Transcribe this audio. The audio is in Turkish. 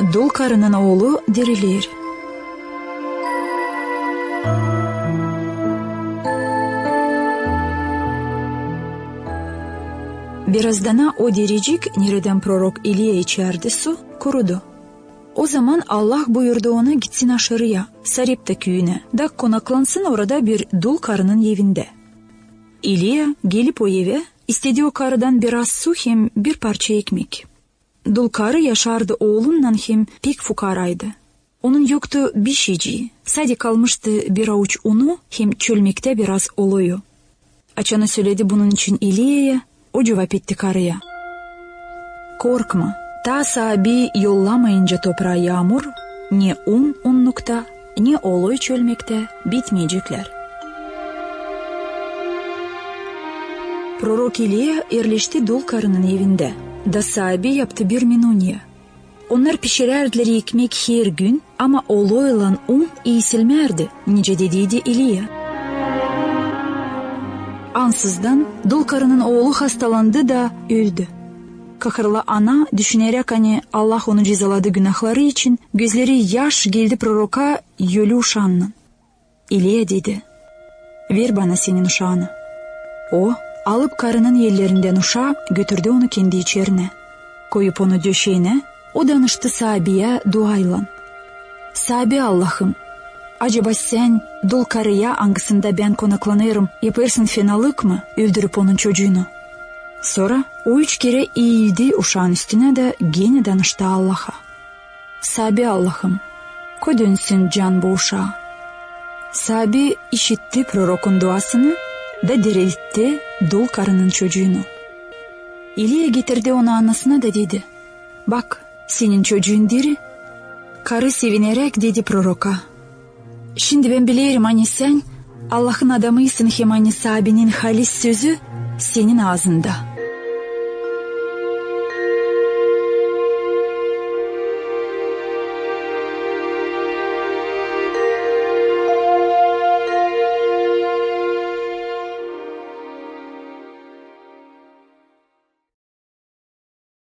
dul karının oğlu dirilir. Birazdana o diricik nereden prorok İliya içerdi su kurudu. O zaman Allah buyurdu ona gitsin aşağıya, Sarepta köyüne, da konaklansın orada bir dul karının evinde. İliya gelip o eve istediği o karıdan biraz su hem bir parça ekmek. Dul karı yaşardı oğlunla hem pek fukaraydı. Onun yoktu bir şeyci, sadece kalmıştı bir avuç unu hem çölmekte biraz oluyor. Açanı söyledi bunun için İliya'ya, o cevap etti karıya. Korkma, ta sahibi yollamayınca toprağa yağmur, ne unlukta, ne oluyor çölmekte bitmeyecekler. Prorok İliya yerleşti dul karının evinde. Da sahibi yaptı bir menüye. Onlar pişirerdiler ekmek her gün ama oluyorlan iyisilmerdi, nice dediydi İliya. Ansızdan dul karının oğlu hastalandı da öldü. Kahırlı ana düşünerek Allah onu cezaladı günahları için gözleri yaş geldi proroka yölü uşağının. İliya dedi, ver bana senin uşağını. O alıp karının yerlerinden uşağı götürdü onu kendi içerine. Koyup onu döşeğine, o danıştı sahibiye duayla. Sahibi Allah'ım, acaba sen dul karıya hangisinde ben konaklanırım yaparsın fenalık mı öldürüp onun çocuğunu? Sonra o 3 kere eğildi uşağın üstüne de gene danıştı Allah'a. Sahibi Allah'ım, koy dönsün can bu uşağı. Sahibi işitti prorokun duasını da diriltti dul karının çocuğunu. İliya getirdi onu anasına da dedi, bak senin çocuğun diri. Karı sevinerek dedi proroka, şimdi ben bilirim sen Allah'ın adamıysın hem sahibinin halis sözü senin ağzında.